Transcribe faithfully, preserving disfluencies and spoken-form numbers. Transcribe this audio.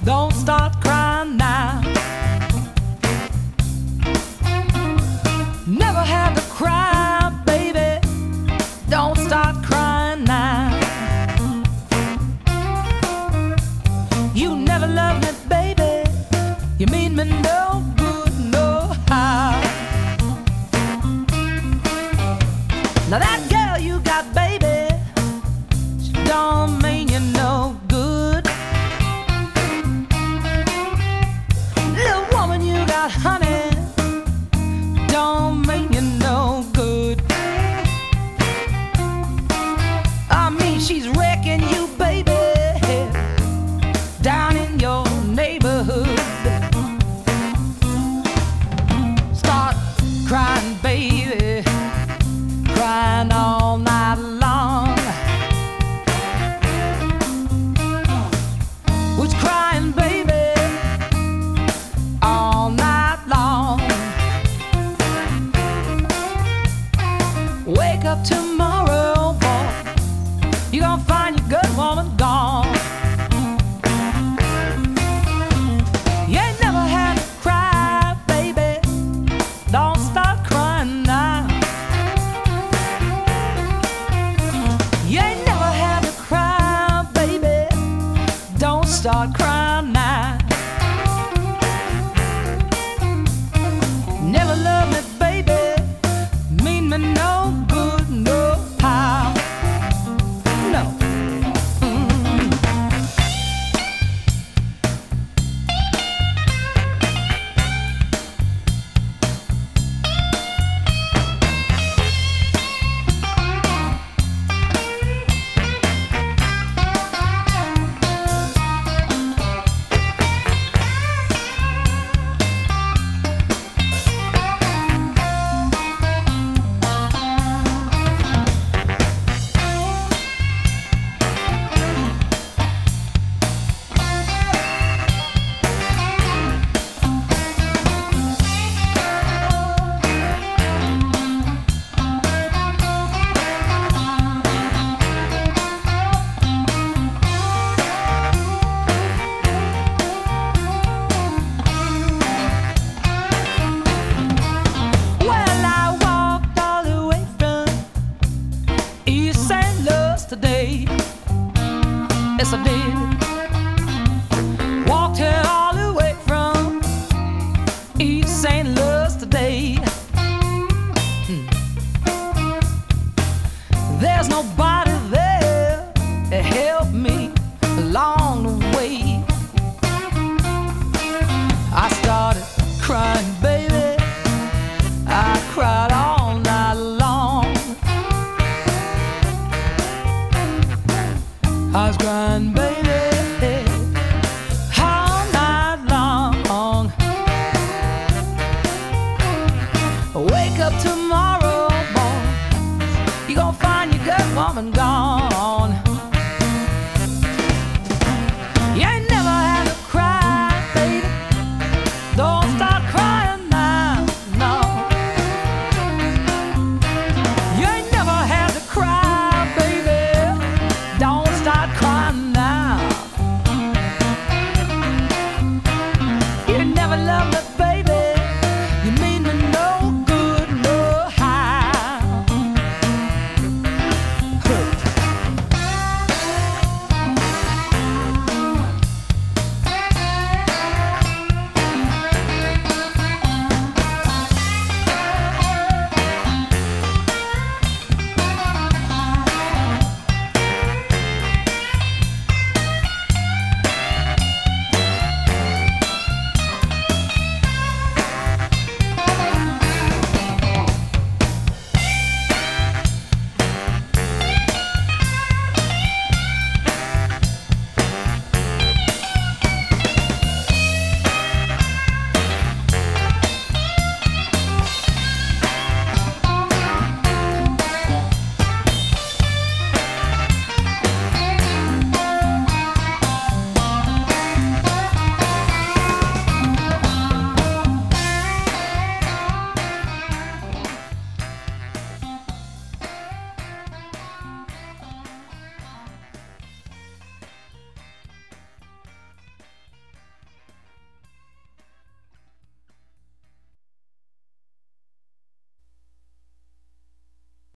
Don't start crying now. Never had to cry, baby. Don't start crying now. You never loved me, baby. You mean me no good, no how. Now that girl you got, baby, she don't mean you no good. Little woman you got, honey, don't mean you no good. I mean she's wrecking you, baby, down in your neighborhood. Start crying, baby, crying all night long. Was crying, baby, all night long. Wake up tomorrow, boy, you gonna find your good woman gone. You ain't never had to cry, baby. Don't start crying now. You ain't never had to cry, baby. Don't start crying now. Never loved me, baby. Mean me no good, no how. No. Mm. Today, yes I did. Walked here all the way from East Saint Louis today. Hmm. There's nobody there to help me along the way. I started crying, baby. I cried all night long. I was crying, baby, all night long. Wake up tomorrow morning, you gon' find your good woman gone.